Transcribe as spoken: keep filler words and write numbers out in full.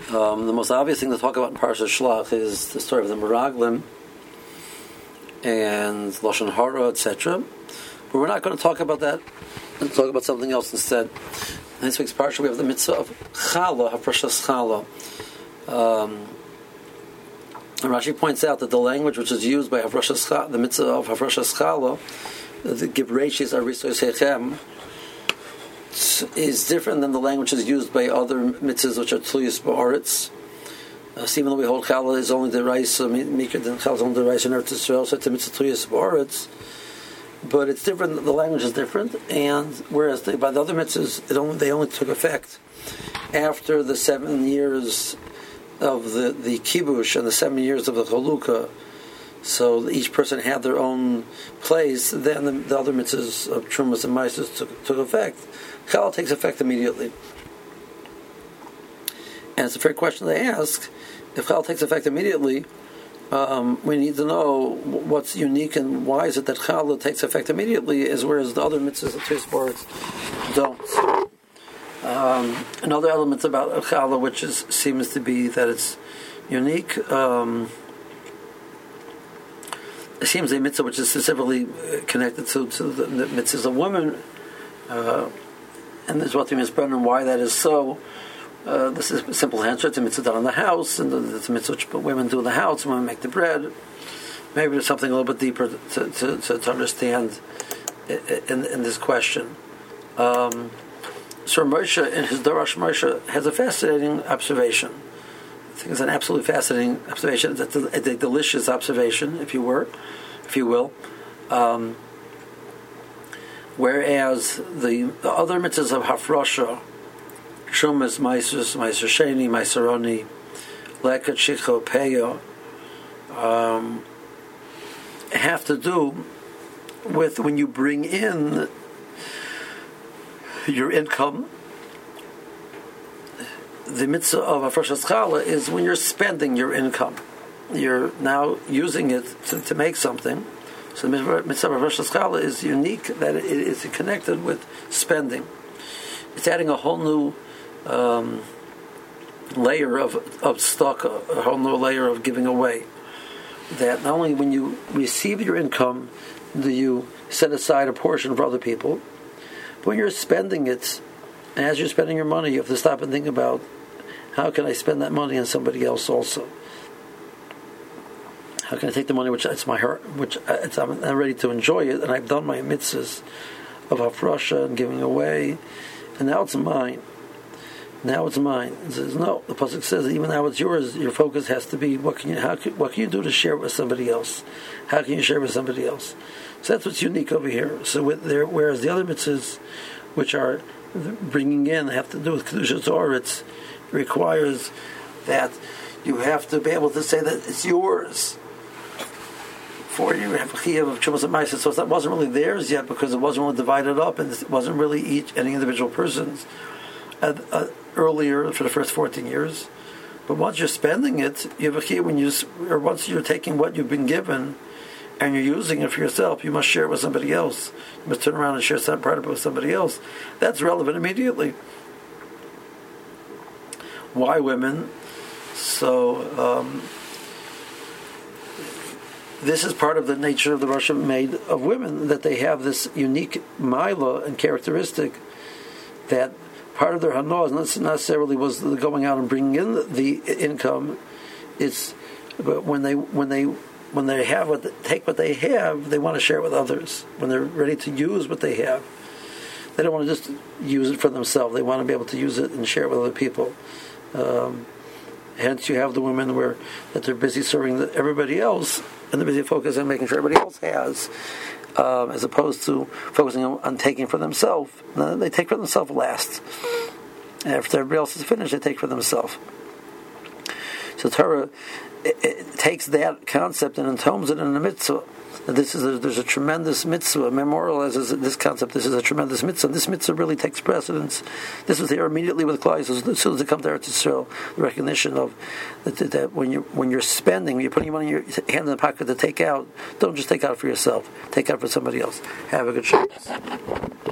Um, the most obvious thing to talk about in Parashat Shlach is the story of the Meraglim and Lashon Hara, et cetera. But we're not going to talk about that. We'll talk about something else instead. Next week's Parsha, we have the mitzvah of Chala, Hafrashas Chala. Um, and Rashi points out that the language which is used by Hafrashas Chala, the mitzvah of Hafrashas Chala, the Gibreshis Arisois Hechem, is different than the language is used by other mitzvahs which are Tluyas Ba'aretz. Uh, so even though we hold Chala is only the rice, Mikra than Chala is only the rice in Eretz Yisrael, so it's a mitzvah Tluyas Ba'aretz. But it's different. The language is different, and whereas the, by the other mitzvahs, it only they only took effect after the seven years of the the kibush and the seven years of the chalukah. So each person had their own place. Then the, the other mitzvahs of trumas and ma'asos took, took effect. Chala takes effect immediately, and it's a fair question to ask: if Chala takes effect immediately, Um, we need to know what's unique and why is it that Chala takes effect immediately, as whereas the other mitzvahs of Tzis Boretz don't. Um, another element about Chala, which is seems to be that it's unique. Um, it seems a mitzvah which is specifically connected to, to the, the mitzvahs of women, uh, and there's what the Brennan why that is so. Uh, this is a simple answer. It's a mitzvah done in the house, and it's a mitzvah which women do in the house, women make the bread. Maybe there's something a little bit deeper to to, to, to understand in, in this question. Um, so Moshe, in his Darash Moshe, has a fascinating observation. I think it's an absolutely fascinating observation. It's a, it's a delicious observation, if you were, if you will. Um, whereas the, the other mitzvahs of Hafrasha, Shumas, Maisus, Maiser Sheni, Maiseroni, Leket, Shicho, Peyo, um, have to do with when you bring in your income. The mitzvah of Hafrashas Chala is when you're spending your income. You're now using it to, to make something. So the mitzvah of Hafrashas Chala is unique that it is connected with spending. It's adding a whole new Um, layer of of stock, a, a whole new layer of giving away. That not only when you receive your income do you set aside a portion for other people, but when you're spending it, and as you're spending your money, you have to stop and think about how can I spend that money on somebody else also. How can I take the money which it's my heart, which it's, I'm, I'm ready to enjoy it, and I've done my mitzvahs of hafrasha and giving away, and now it's mine. Now it's mine. It says no. The pasuk says even now it's yours. Your focus has to be what can you how can, what can you do to share with somebody else? How can you share with somebody else? So that's what's unique over here. So with there, whereas the other mitzvahs, which are bringing in, have to do with kedushas oretz, requires that you have to be able to say that it's yours. For you have a chiyuv of trumas and ma'asos, so that wasn't really theirs yet because it wasn't really divided up and it wasn't really each any individual person's. Uh, uh, earlier for the first fourteen years, but once you're spending it, you have a key when you, or once you're taking what you've been given and you're using it for yourself, you must share it with somebody else. You must turn around and share some part of it with somebody else. That's relevant immediately. Why women? So um, this is part of the nature of the Russian made of women, that they have this unique mila and characteristic that part of their hana not necessarily was the going out and bringing in the, the income. It's but when they when they when they have what they, take what they have, they want to share it with others. When they're ready to use what they have, they don't want to just use it for themselves. They want to be able to use it and share it with other people. Um, hence, you have the women where that they're busy serving the, everybody else, and they're busy focusing on making sure everybody else has. Um, as opposed to focusing on, on taking for themselves. They take for themselves last. And after everybody else is finished, they take for themselves. So Torah it, it takes that concept and entombs it in the mitzvah. This is a, there's a tremendous mitzvah, memorializes this concept. This is a tremendous mitzvah. This mitzvah really takes precedence. This was there immediately with Klal Yisrael. As soon as they come to Eretz Yisrael, the recognition of that, that, that when you when you're spending, when you're putting your money in your hand in the pocket to take out, don't just take out for yourself. Take out for somebody else. Have a good Shabbos.